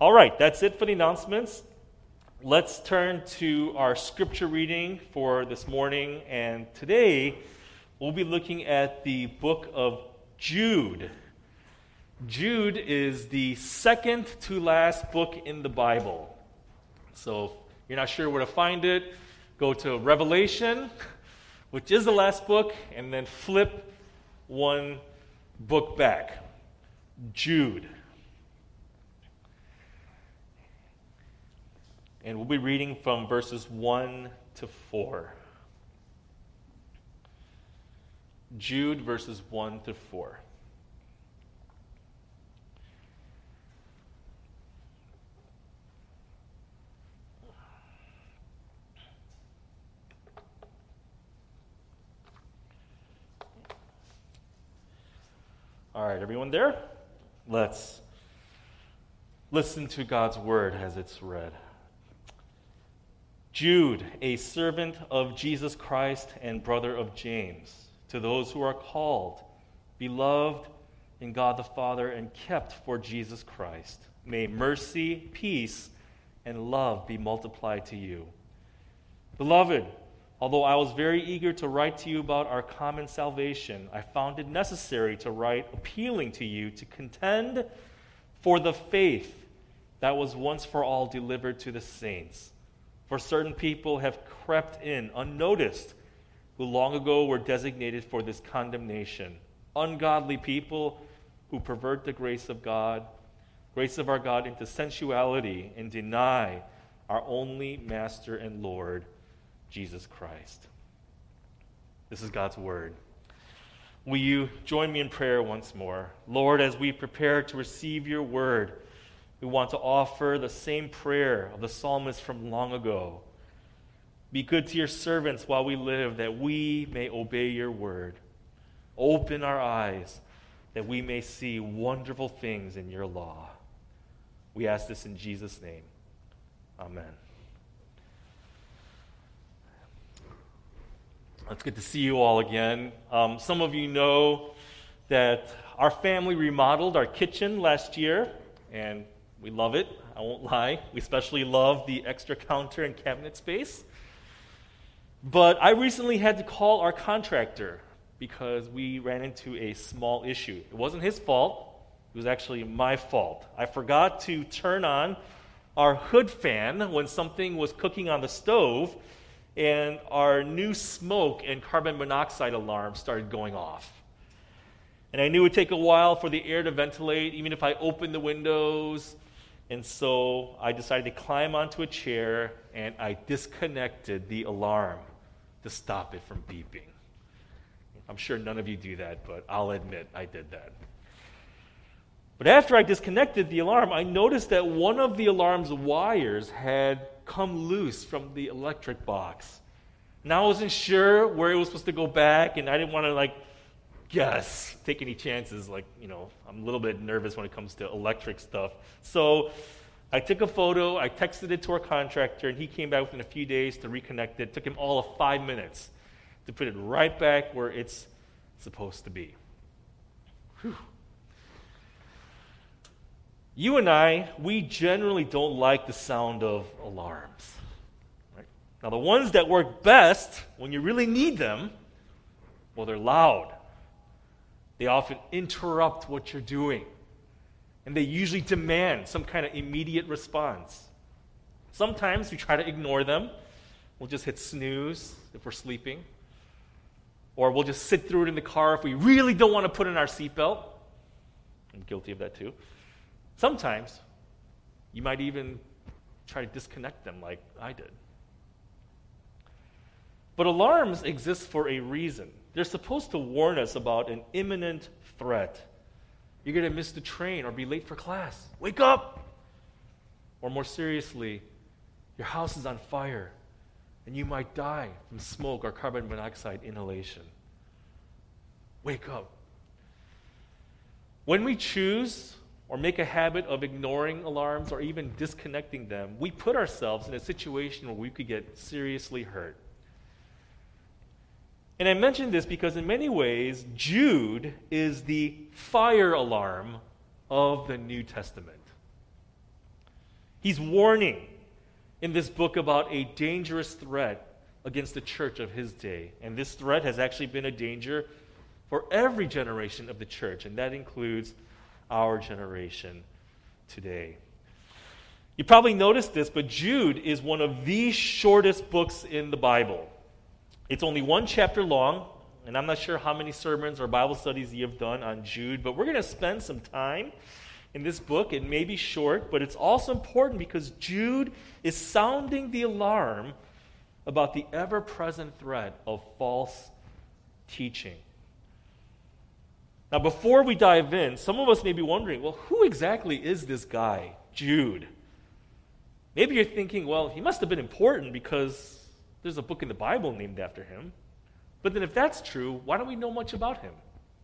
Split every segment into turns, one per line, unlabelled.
All right, that's it for the announcements. Let's turn to our scripture reading for this morning. And today, we'll be looking at the book of Jude. Jude is the second to last book in the Bible. So if you're not sure where to find it, go to Revelation, which is the last book, and then flip one book back. Jude. And we'll be reading from verses 1 to 4. Jude, verses 1 to 4. All right, everyone there? Let's listen to God's word as it's read. Jude, a servant of Jesus Christ and brother of James, to those who are called, beloved in God the Father, and kept for Jesus Christ, may mercy, peace, and love be multiplied to you. Beloved, although I was very eager to write to you about our common salvation, I found it necessary to write appealing to you to contend for the faith that was once for all delivered to the saints. For certain people have crept in unnoticed, who long ago were designated for this condemnation. Ungodly people who pervert the grace of our God into sensuality and deny our only Master and Lord, Jesus Christ. This is God's word. Will you join me in prayer once more? Lord, as we prepare to receive your word, we want to offer the same prayer of the psalmist from long ago. Be good to your servants while we live, that we may obey your word. Open our eyes, that we may see wonderful things in your law. We ask this in Jesus' name. Amen. It's good to see you all again. Some of you know that our family remodeled our kitchen last year, and we love it. I won't lie. We especially love the extra counter and cabinet space. But I recently had to call our contractor because we ran into a small issue. It wasn't his fault. It was actually my fault. I forgot to turn on our hood fan when something was cooking on the stove, and our new smoke and carbon monoxide alarm started going off. And I knew it would take a while for the air to ventilate, even if I opened the windows. And so I decided to climb onto a chair, and I disconnected the alarm to stop it from beeping. I'm sure none of you do that, but I'll admit I did that. But after I disconnected the alarm, I noticed that one of the alarm's wires had come loose from the electric box. And I wasn't sure where it was supposed to go back, and I didn't want to take any chances. I'm a little bit nervous when it comes to electric stuff. So I took a photo, I texted it to our contractor, and he came back within a few days to reconnect it. It took him all of 5 minutes to put it right back where it's supposed to be. Whew. You and I, we generally don't like the sound of alarms. Right? Now, the ones that work best when you really need them, well, they're loud. They often interrupt what you're doing. And they usually demand some kind of immediate response. Sometimes we try to ignore them. We'll just hit snooze if we're sleeping. Or we'll just sit through it in the car if we really don't want to put in our seatbelt. I'm guilty of that too. Sometimes you might even try to disconnect them like I did. But alarms exist for a reason. They're supposed to warn us about an imminent threat. You're going to miss the train or be late for class. Wake up! Or more seriously, your house is on fire and you might die from smoke or carbon monoxide inhalation. Wake up. When we choose or make a habit of ignoring alarms or even disconnecting them, we put ourselves in a situation where we could get seriously hurt. And I mention this because in many ways, Jude is the fire alarm of the New Testament. He's warning in this book about a dangerous threat against the church of his day. And this threat has actually been a danger for every generation of the church, and that includes our generation today. You probably noticed this, but Jude is one of the shortest books in the Bible. It's only one chapter long, and I'm not sure how many sermons or Bible studies you have done on Jude, but we're going to spend some time in this book. It may be short, but it's also important because Jude is sounding the alarm about the ever-present threat of false teaching. Now, before we dive in, some of us may be wondering, well, who exactly is this guy, Jude? Maybe you're thinking, well, he must have been important because there's a book in the Bible named after him. But then if that's true, why don't we know much about him?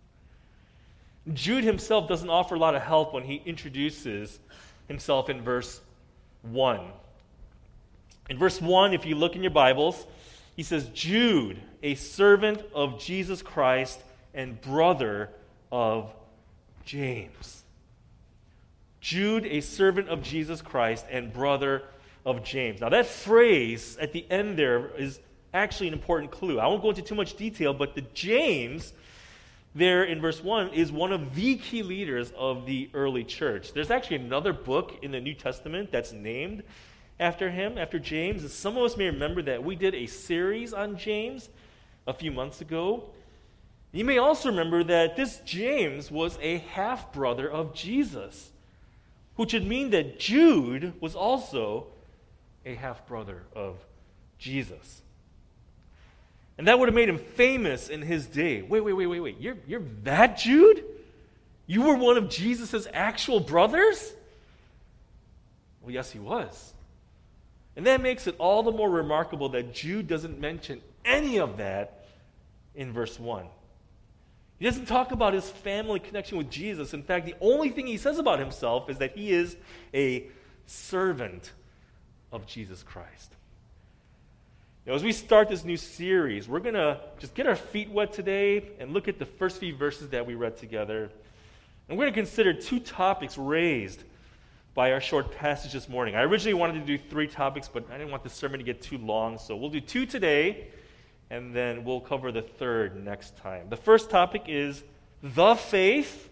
Jude himself doesn't offer a lot of help when he introduces himself in verse 1. In verse 1, if you look in your Bibles, he says, Jude, a servant of Jesus Christ and brother of James. Jude, a servant of Jesus Christ and brother of James. Now that phrase at the end there is actually an important clue. I won't go into too much detail, but the James there in verse 1 is one of the key leaders of the early church. There's actually another book in the New Testament that's named after him, after James. And some of us may remember that we did a series on James a few months ago. You may also remember that this James was a half-brother of Jesus, which would mean that Jude was also a half-brother of Jesus. And that would have made him famous in his day. Wait. You're that Jude? You were one of Jesus' actual brothers? Well, yes, he was. And that makes it all the more remarkable that Jude doesn't mention any of that in verse 1. He doesn't talk about his family connection with Jesus. In fact, the only thing he says about himself is that he is a servant of Jesus Christ. Now, as we start this new series, we're going to just get our feet wet today and look at the first few verses that we read together. And we're going to consider two topics raised by our short passage this morning. I originally wanted to do 3 topics, but I didn't want the sermon to get too long, so we'll do 2 today, and then we'll cover the third next time. The first topic is the faith,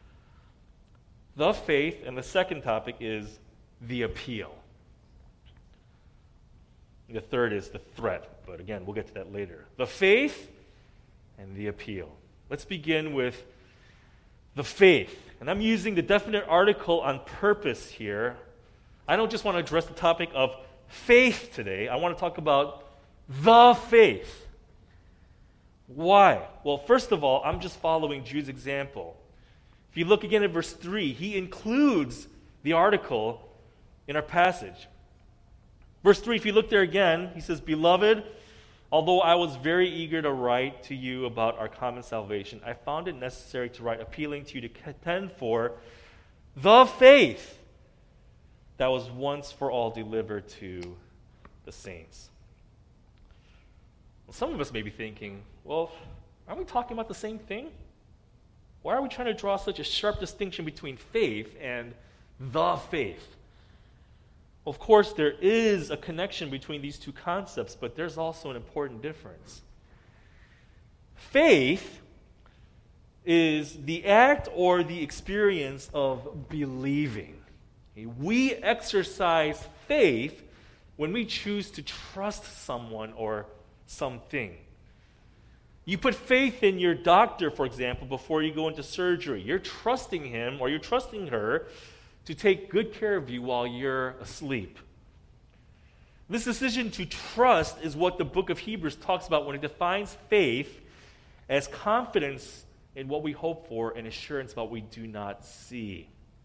and the second topic is the appeal. The third is the threat, but again, we'll get to that later. The faith and the appeal. Let's begin with the faith. And I'm using the definite article on purpose here. I don't just want to address the topic of faith today. I want to talk about the faith. Why? Well, first of all, I'm just following Jude's example. If you look again at verse 3, he includes the article in our passage. Verse 3, if you look there again, he says, Beloved, although I was very eager to write to you about our common salvation, I found it necessary to write appealing to you to contend for the faith that was once for all delivered to the saints. Well, some of us may be thinking, well, aren't we talking about the same thing? Why are we trying to draw such a sharp distinction between faith and the faith? Of course, there is a connection between these two concepts, but there's also an important difference. Faith is the act or the experience of believing. We exercise faith when we choose to trust someone or something. You put faith in your doctor, for example, before you go into surgery. You're trusting him or you're trusting her to take good care of you while you're asleep. This decision to trust is what the book of Hebrews talks about when it defines faith as confidence in what we hope for and assurance about what we do not see.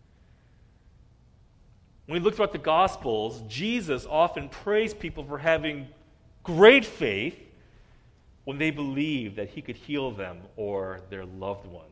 When we look throughout the Gospels, Jesus often praised people for having great faith when they believed that he could heal them or their loved ones.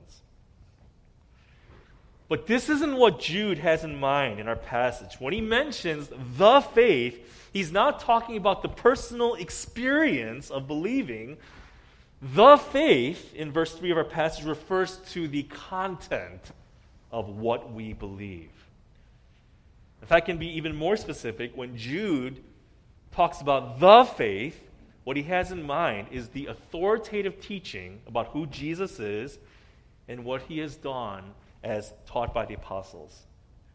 But this isn't what Jude has in mind in our passage. When he mentions the faith, he's not talking about the personal experience of believing. The faith, in verse 3 of our passage, refers to the content of what we believe. If I can be even more specific, when Jude talks about the faith, what he has in mind is the authoritative teaching about who Jesus is and what he has done as taught by the apostles.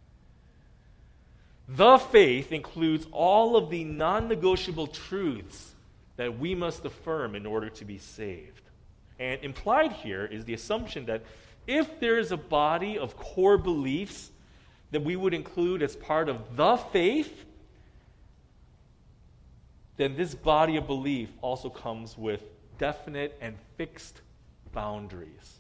The faith includes all of the non-negotiable truths that we must affirm in order to be saved. And implied here is the assumption that if there is a body of core beliefs that we would include as part of the faith, then this body of belief also comes with definite and fixed boundaries.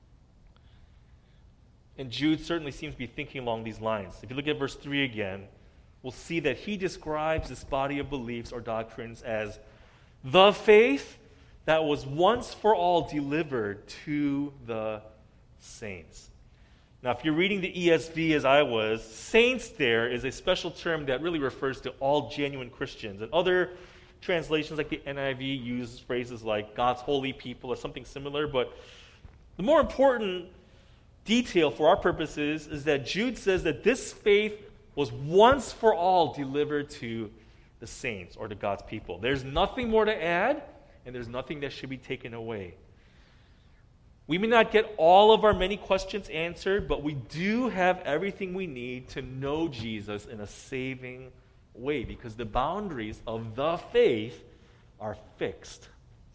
And Jude certainly seems to be thinking along these lines. If you look at verse 3 again, we'll see that he describes this body of beliefs or doctrines as the faith that was once for all delivered to the saints. Now, if you're reading the ESV as I was, saints there is a special term that really refers to all genuine Christians. And other translations like the NIV use phrases like God's holy people or something similar. But the more important detail for our purposes is that Jude says that this faith was once for all delivered to the saints or to God's people. There's nothing more to add, and there's nothing that should be taken away. We may not get all of our many questions answered, but we do have everything we need to know Jesus in a saving way because the boundaries of the faith are fixed.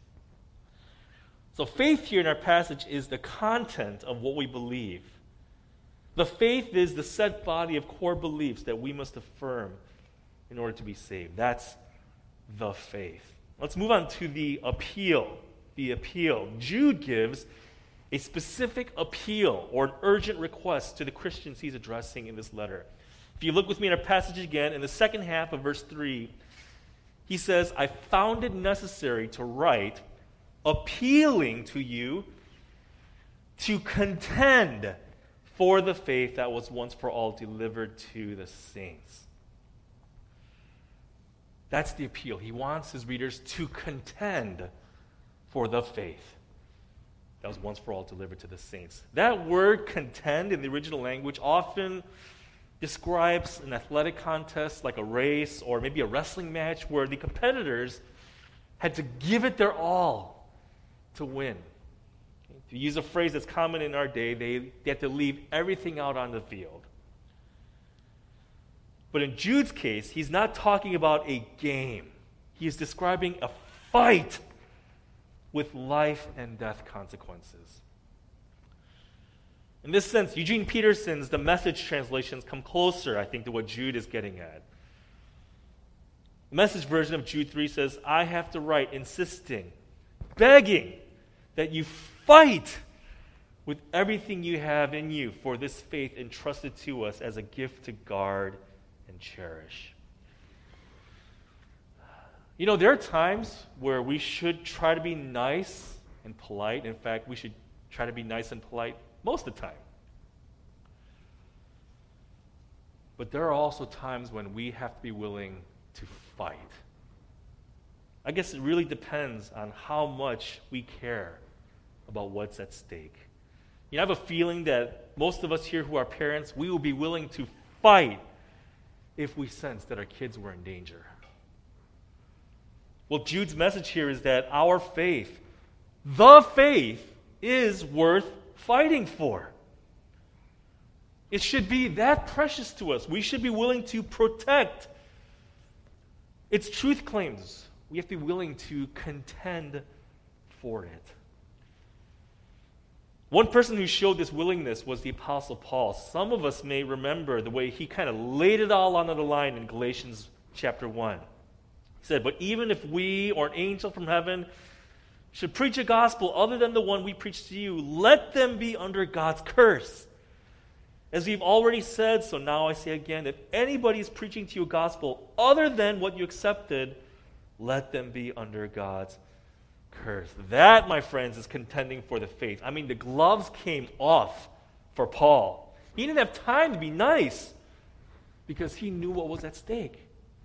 So faith here in our passage is the content of what we believe. The faith is the set body of core beliefs that we must affirm in order to be saved. That's the faith. Let's move on to the appeal. The appeal. Jude gives a specific appeal or an urgent request to the Christians he's addressing in this letter. If you look with me in our passage again, in the second half of verse 3, he says, I found it necessary to write, appealing to you to contend for the faith that was once for all delivered to the saints. That's the appeal. He wants his readers to contend for the faith that was once for all delivered to the saints. That word contend in the original language often describes an athletic contest like a race or maybe a wrestling match where the competitors had to give it their all to win. To use a phrase that's common in our day, they had to leave everything out on the field. But in Jude's case, he's not talking about a game. He is describing a fight with life and death consequences. In this sense, Eugene Peterson's The Message translations come closer, I think, to what Jude is getting at. The Message version of Jude 3 says, I have to write insisting, begging that you fight with everything you have in you for this faith entrusted to us as a gift to guard and cherish. You know, there are times where we should try to be nice and polite. In fact, we should try to be nice and polite most of the time. But there are also times when we have to be willing to fight. I guess it really depends on how much we care about what's at stake. You know, I have a feeling that most of us here who are parents, we will be willing to fight if we sense that our kids were in danger. Well, Jude's message here is that our faith, the faith, is worth fighting for. It should be that precious to us. We should be willing to protect its truth claims. We have to be willing to contend for it. One person who showed this willingness was the Apostle Paul. Some of us may remember the way he kind of laid it all on the line in Galatians chapter 1. He said, but even if we or an angel from heaven should preach a gospel other than the one we preach to you, let them be under God's curse. As we've already said, so now I say again, if anybody is preaching to you a gospel other than what you accepted, let them be under God's curse. That, my friends, is contending for the faith. I mean, the gloves came off for Paul. He didn't have time to be nice because he knew what was at stake.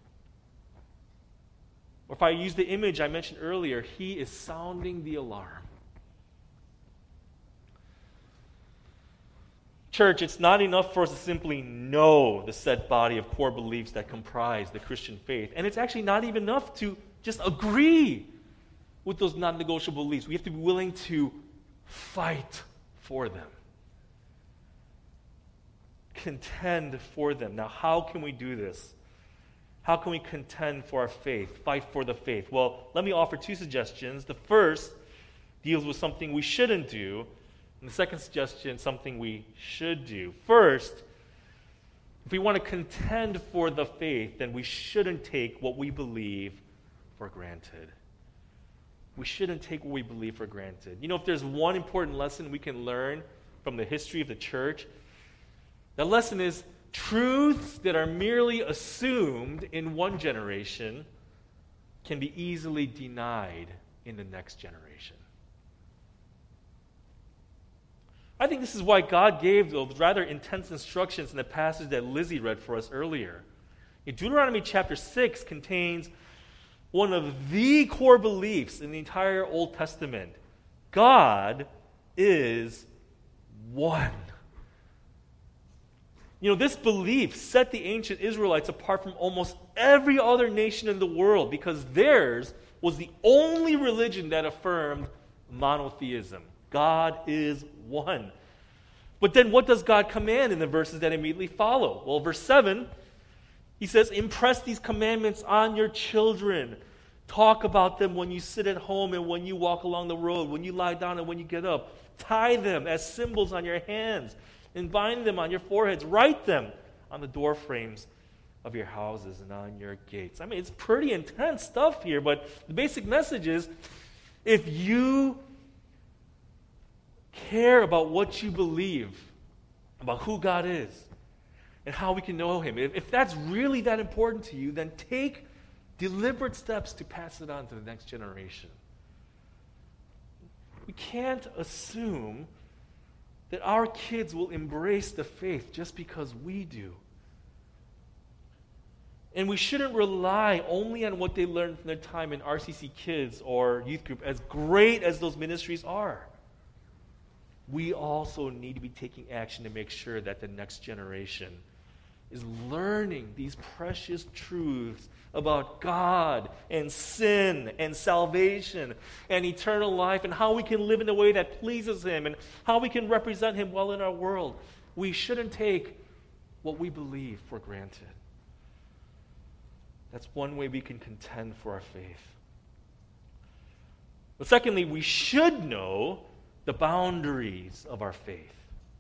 Or if I use the image I mentioned earlier, he is sounding the alarm. Church, it's not enough for us to simply know the set body of core beliefs that comprise the Christian faith. And it's actually not even enough to just agree with those non-negotiable beliefs. We have to be willing to fight for them. Contend for them. Now, how can we do this? How can we contend for our faith, fight for the faith? Well, let me offer two suggestions. The first deals with something we shouldn't do, and the second suggestion, something we should do. First, if we want to contend for the faith, then we shouldn't take what we believe for granted. We shouldn't take what we believe for granted. You know, if there's one important lesson we can learn from the history of the church, that lesson is truths that are merely assumed in one generation can be easily denied in the next generation. I think this is why God gave those rather intense instructions in the passage that Lizzie read for us earlier. In Deuteronomy chapter 6 contains one of the core beliefs in the entire Old Testament. God is one. You know, this belief set the ancient Israelites apart from almost every other nation in the world because theirs was the only religion that affirmed monotheism. God is one. But then what does God command in the verses that immediately follow? Well, verse 7, he says, impress these commandments on your children. Talk about them when you sit at home and when you walk along the road, when you lie down and when you get up. Tie them as symbols on your hands and bind them on your foreheads. Write them on the door frames of your houses and on your gates. I mean, it's pretty intense stuff here, but the basic message is if you care about what you believe, about who God is, and how we can know Him, if that's really that important to you, then take deliberate steps to pass it on to the next generation. We can't assume that our kids will embrace the faith just because we do. And we shouldn't rely only on what they learned from their time in RCC Kids or youth group, as great as those ministries are. We also need to be taking action to make sure that the next generation is learning these precious truths about God and sin and salvation and eternal life and how we can live in a way that pleases Him and how we can represent Him well in our world. We shouldn't take what we believe for granted. That's one way we can contend for our faith. But secondly, we should know the boundaries of our faith.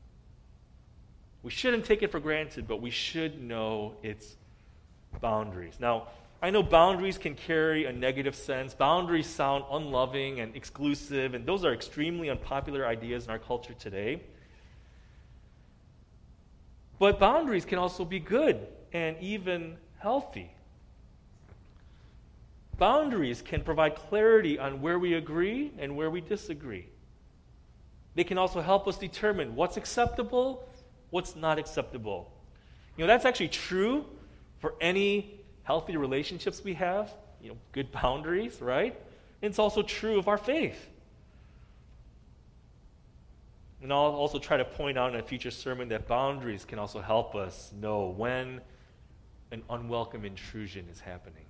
We shouldn't take it for granted, but we should know its boundaries. Now, I know boundaries can carry a negative sense. Boundaries sound unloving and exclusive, and those are extremely unpopular ideas in our culture today. But boundaries can also be good and even healthy. Boundaries can provide clarity on where we agree and where we disagree. They can also help us determine what's acceptable, what's not acceptable. You know, that's actually true for any healthy relationships we have. You know, good boundaries, right? And it's also true of our faith. And I'll also try to point out in a future sermon that boundaries can also help us know when an unwelcome intrusion is happening.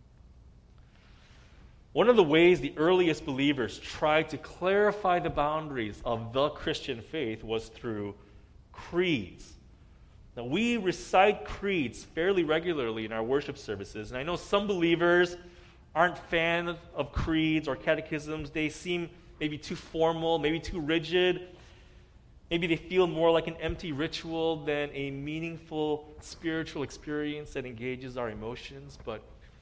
One of the ways the earliest believers tried to clarify the boundaries of the Christian faith was through creeds. Now, we recite creeds fairly regularly in our worship services, and I know some believers aren't fans of creeds or catechisms. They seem maybe too formal, maybe too rigid. Maybe they feel more like an empty ritual than a meaningful spiritual experience that engages our emotions, but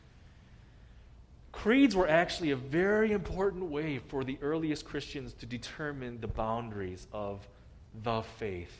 creeds were actually a very important way for the earliest Christians to determine the boundaries of the faith.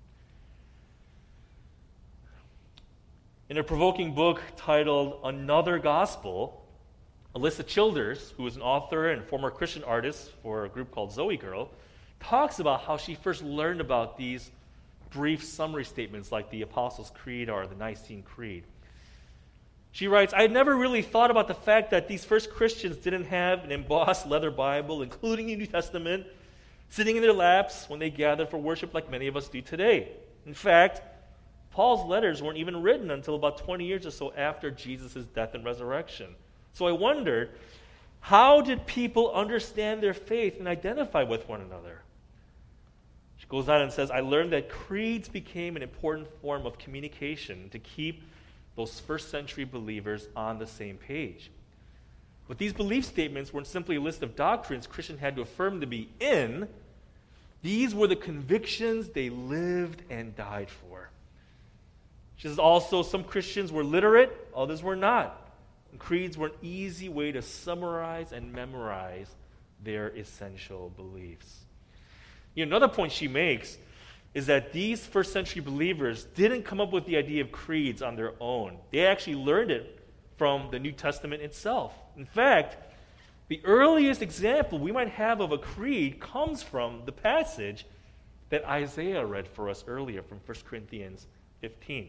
In a provoking book titled Another Gospel, Alyssa Childers, who is an author and former Christian artist for a group called Zoe Girl, talks about how she first learned about these brief summary statements like the Apostles' Creed or the Nicene Creed. She writes, I had never really thought about the fact that these first Christians didn't have an embossed leather Bible, including the New Testament, sitting in their laps when they gathered for worship like many of us do today. In fact, Paul's letters weren't even written until about 20 years or so after Jesus' death and resurrection. So I wondered, how did people understand their faith and identify with one another? She goes on and says, I learned that creeds became an important form of communication to keep those first century believers on the same page. But these belief statements weren't simply a list of doctrines Christians had to affirm to be in. These were the convictions they lived and died for. She says also some Christians were literate, others were not. And creeds were an easy way to summarize and memorize their essential beliefs. Another point she makes is that these first century believers didn't come up with the idea of creeds on their own. They actually learned it from the New Testament itself. In fact, the earliest example we might have of a creed comes from the passage that Isaiah read for us earlier from 1 Corinthians 15.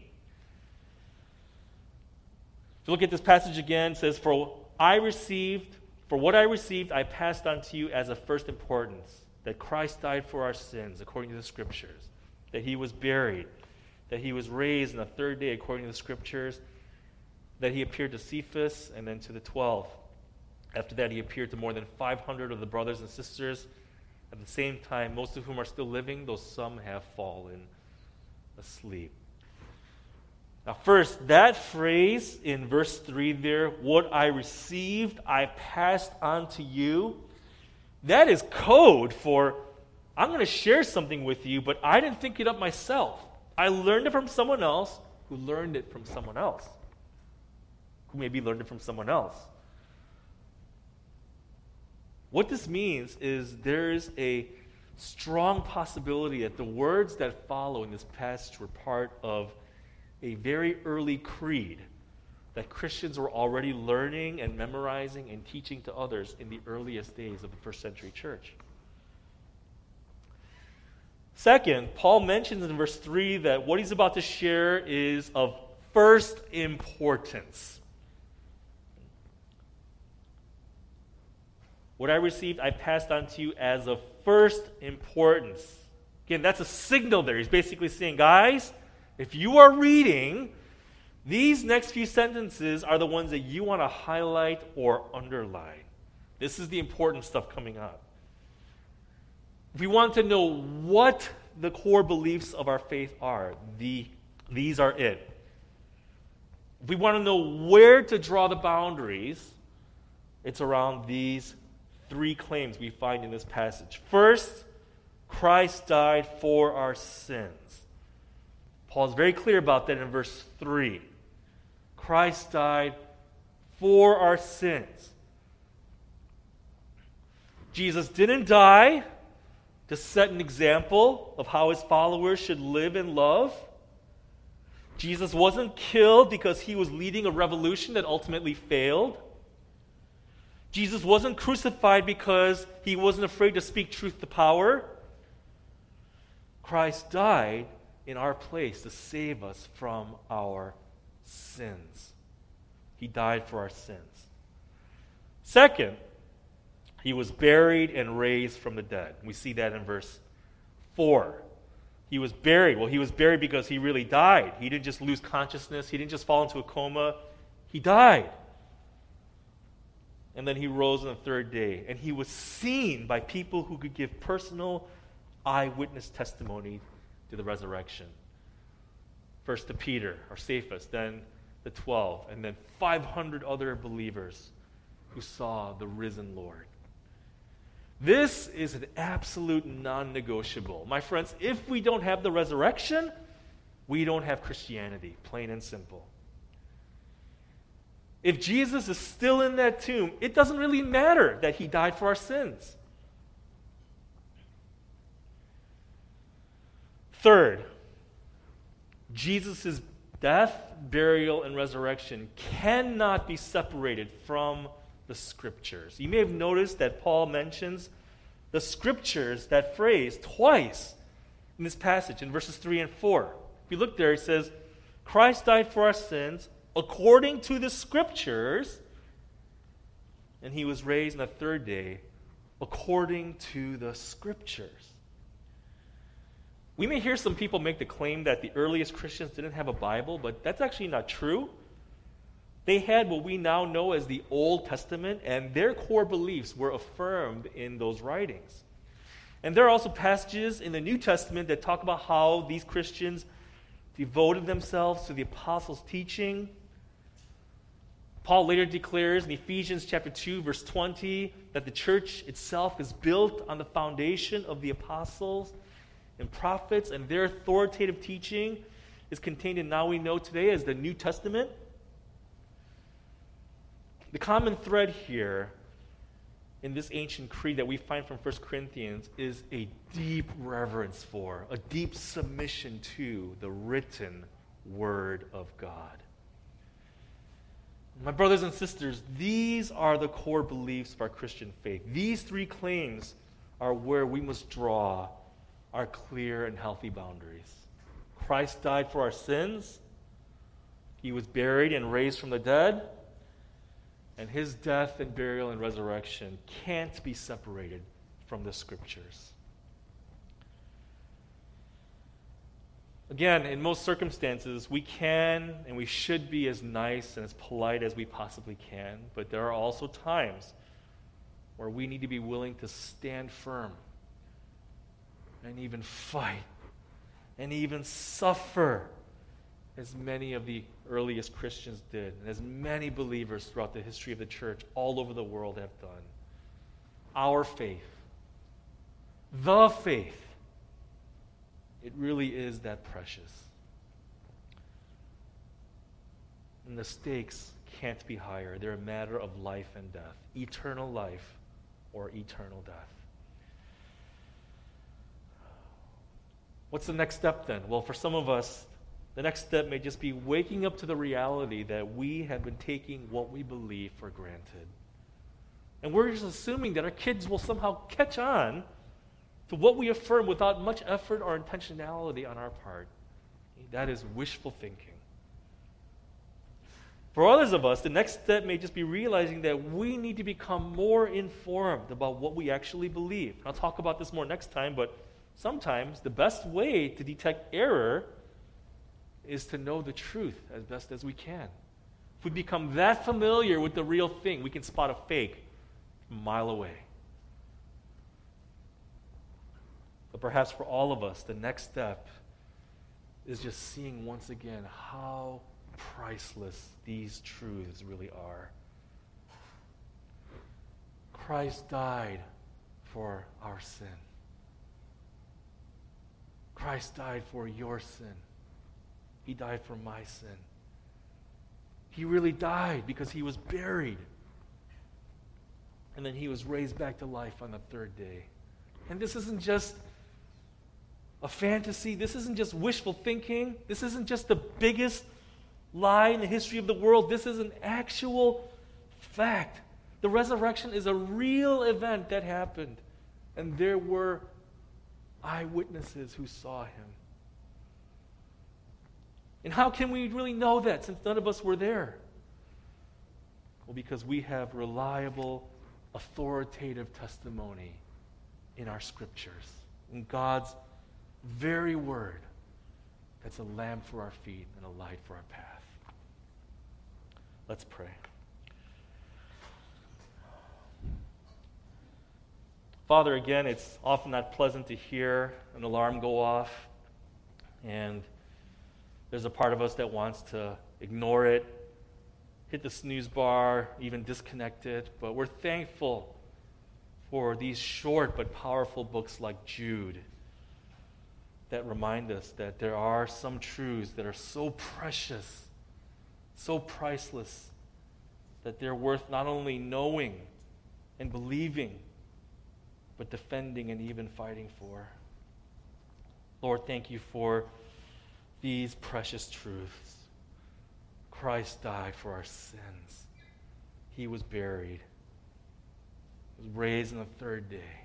To look at this passage again, it says, For what I received, I passed on to you as of first importance, that Christ died for our sins, according to the Scriptures, that he was buried, that he was raised on the third day, according to the Scriptures, that he appeared to Cephas and then to the 12. After that, he appeared to more than 500 of the brothers and sisters. At the same time, most of whom are still living, though some have fallen asleep. Now, first, that phrase in verse 3 there, what I received, I passed on to you, that is code for, I'm going to share something with you, but I didn't think it up myself. I learned it from someone else who learned it from someone else, who maybe learned it from someone else. What this means is there is a strong possibility that the words that follow in this passage were part of a very early creed that Christians were already learning and memorizing and teaching to others in the earliest days of the first century church. Second, Paul mentions in verse 3 that what he's about to share is of first importance. What I received, I passed on to you as of first importance. Again, that's a signal there. He's basically saying, guys, if you are reading, these next few sentences are the ones that you want to highlight or underline. This is the important stuff coming up. If we want to know what the core beliefs of our faith are, these are it. If we want to know where to draw the boundaries, it's around these three claims we find in this passage. First, Christ died for our sins. Paul is very clear about that in verse 3. Christ died for our sins. Jesus didn't die to set an example of how his followers should live and love. Jesus wasn't killed because he was leading a revolution that ultimately failed. Jesus wasn't crucified because he wasn't afraid to speak truth to power. Christ died in our place to save us from our sins. He died for our sins. Second, he was buried and raised from the dead. We see that in verse 4. He was buried. Well, he was buried because he really died. He didn't just lose consciousness. He didn't just fall into a coma. He died. And then he rose on the third day. And he was seen by people who could give personal eyewitness testimony to the resurrection. First to Peter, or Cephas, then the 12, and then 500 other believers who saw the risen Lord. This is an absolute non-negotiable. My friends, if we don't have the resurrection, we don't have Christianity, plain and simple. If Jesus is still in that tomb, it doesn't really matter that he died for our sins. Third, Jesus' death, burial, and resurrection cannot be separated from the Scriptures. You may have noticed that Paul mentions the Scriptures, that phrase, twice in this passage, in verses 3 and 4. If you look there, it says, Christ died for our sins according to the Scriptures, and he was raised on the third day according to the Scriptures. We may hear some people make the claim that the earliest Christians didn't have a Bible, but that's actually not true. They had what we now know as the Old Testament, and their core beliefs were affirmed in those writings. And there are also passages in the New Testament that talk about how these Christians devoted themselves to the apostles' teaching. Paul later declares in Ephesians chapter 2, verse 20, that the church itself is built on the foundation of the apostles and prophets, and their authoritative teaching is contained in now we know today as the New Testament. The common thread here in this ancient creed that we find from 1 Corinthians is a deep reverence for, a deep submission to the written Word of God. My brothers and sisters, these are the core beliefs of our Christian faith. These three claims are where we must draw our clear and healthy boundaries. Christ died for our sins. He was buried and raised from the dead. And his death and burial and resurrection can't be separated from the Scriptures. Again, in most circumstances, we can and we should be as nice and as polite as we possibly can, but there are also times where we need to be willing to stand firm and even fight and even suffer, as many of the earliest Christians did, and as many believers throughout the history of the church all over the world have done. Our faith, the faith, it really is that precious. And the stakes can't be higher. They're a matter of life and death, eternal life or eternal death. What's the next step then? Well, for some of us, the next step may just be waking up to the reality that we have been taking what we believe for granted. And we're just assuming that our kids will somehow catch on to what we affirm without much effort or intentionality on our part. That is wishful thinking. For others of us, the next step may just be realizing that we need to become more informed about what we actually believe. I'll talk about this more next time, but sometimes the best way to detect error is to know the truth as best as we can. If we become that familiar with the real thing, we can spot a fake from a mile away. But perhaps for all of us, the next step is just seeing once again how priceless these truths really are. Christ died for our sin. Christ died for your sin. He died for my sin. He really died because he was buried. And then he was raised back to life on the third day. And this isn't just a fantasy. This isn't just wishful thinking. This isn't just the biggest lie in the history of the world. This is an actual fact. The resurrection is a real event that happened. And there were eyewitnesses who saw him. And how can we really know that since none of us were there? Well, because we have reliable, authoritative testimony in our Scriptures, in God's very word that's a lamp for our feet and a light for our path. Let's pray. Father, again, it's often not pleasant to hear an alarm go off, and there's a part of us that wants to ignore it, hit the snooze bar, even disconnect it, but we're thankful for these short but powerful books like Jude that remind us that there are some truths that are so precious, so priceless, that they're worth not only knowing and believing, but defending and even fighting for. Lord, thank you for these precious truths. Christ died for our sins. He was buried. He was raised on the third day.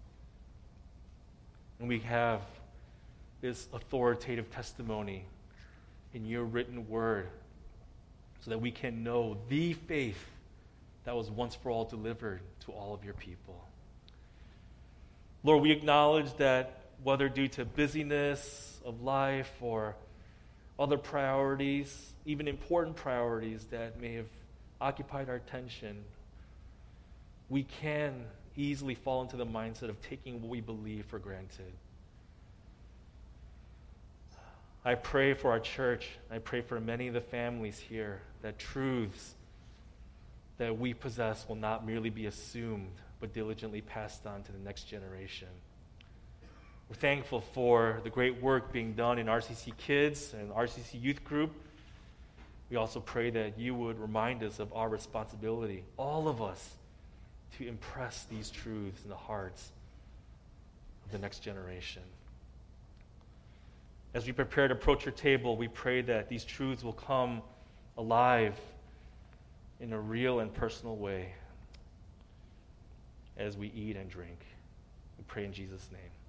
And we have this authoritative testimony in your written word so that we can know the faith that was once for all delivered to all of your people. Lord, we acknowledge that whether due to busyness of life or other priorities, even important priorities that may have occupied our attention, we can easily fall into the mindset of taking what we believe for granted. I pray for our church. I pray for many of the families here that truths that we possess will not merely be assumed, but diligently passed on to the next generation. We're thankful for the great work being done in RCC Kids and RCC Youth Group. We also pray that you would remind us of our responsibility, all of us, to impress these truths in the hearts of the next generation. As we prepare to approach your table, we pray that these truths will come alive in a real and personal way as we eat and drink. We pray in Jesus' name.